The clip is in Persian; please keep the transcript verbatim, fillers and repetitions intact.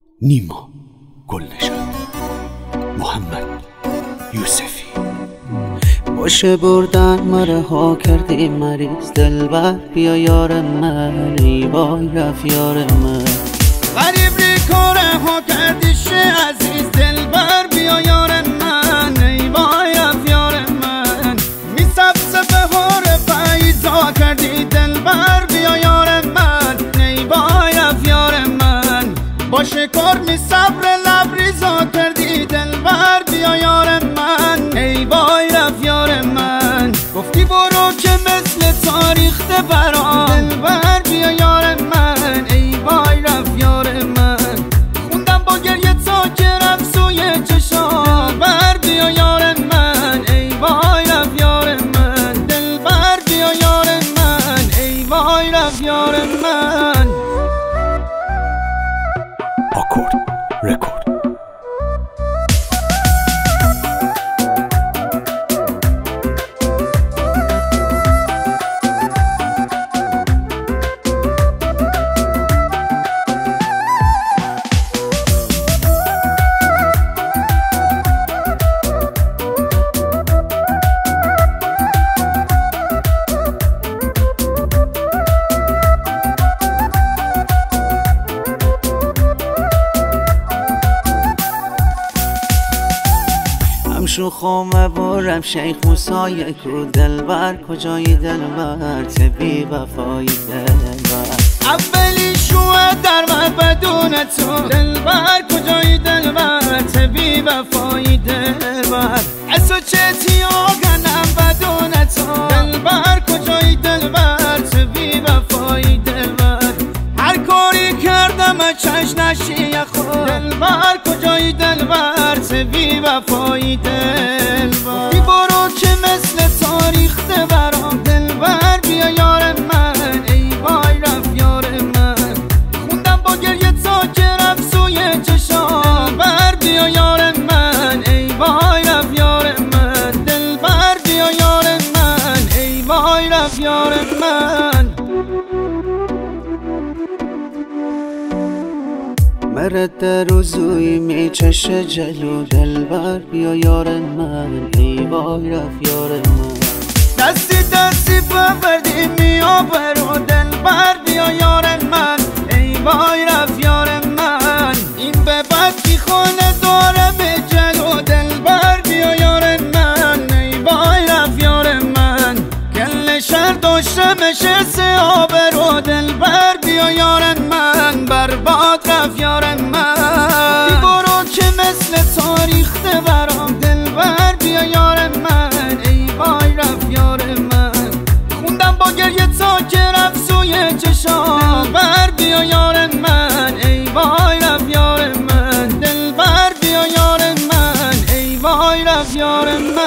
نیما گلنشان، محمد یوسفی. باشه بردن مره ها کردی مریض دلبر، بیا یار من ای وای رفت یار من. غریب ری کاره ها کردی شه عزیز دلبر، بیا یار من ای وای رفت یار من. می سبز بهار پاییزا کردی دلبر، بیا یار من ای وای رفت یار من. باشه کار می صبر لبریزا کردی دلبر، بیا یار من ای وای رفت یار من. گفتی برو که مثل تاریخ برام دلبر، بیا یار من ای وای رفت یار من. خوندم با گریه تا که رفت سوی چشام دلبر، بیا یار من ای وای رفت یار من. دلبر بیا یار من ای وای رفت یار من. آکورد رکورد. شوخم بارم شیخ موسای کو دلبر، کجایی دلبر تبی وفایی دلبر. اولی شوه در من بدون تو دلبر، کجایی دلبر تبی وفایی دلبر. اسو چتی آگنم بدون تو دلبر، کجایی دلبر تبی وفایی دلبر. هر کاری کردم چش نشی خود دلبر، کجایی دلبر تبی وفایی دلبر. بی برو که مثل تاریخ برام دلبر، بیا یار من ای وای رفت یار من. خوندم با گریه تا که رفت سوی چشام دلبر، بیا یار من ای وای رفت یار من. دلبر بیا یار من ای وای رفت یار من. مرد روزوی می چش جلو دلبر، بیا یار من ای وای رفت یار من. دستی دستی ببردی میا برو دلبر، بیا یار من ای وای رفت یار من. این به بد کی خونه داره به جلو دلبر، بیا یار من ای وای رفت یار من. گل شهر داشته مشه سه آبرو دلبر، بیا یار من برباد رفت یار من. بی برو که مثل تاریخ برام دلبر، بیا یار من ای وای رفت یار من. خوندم با گریه تا که رفت سوی چشام دلبر، بیا یار من ای وای رفت یار من. دلبر بیا یار من ای وای رفت یار من.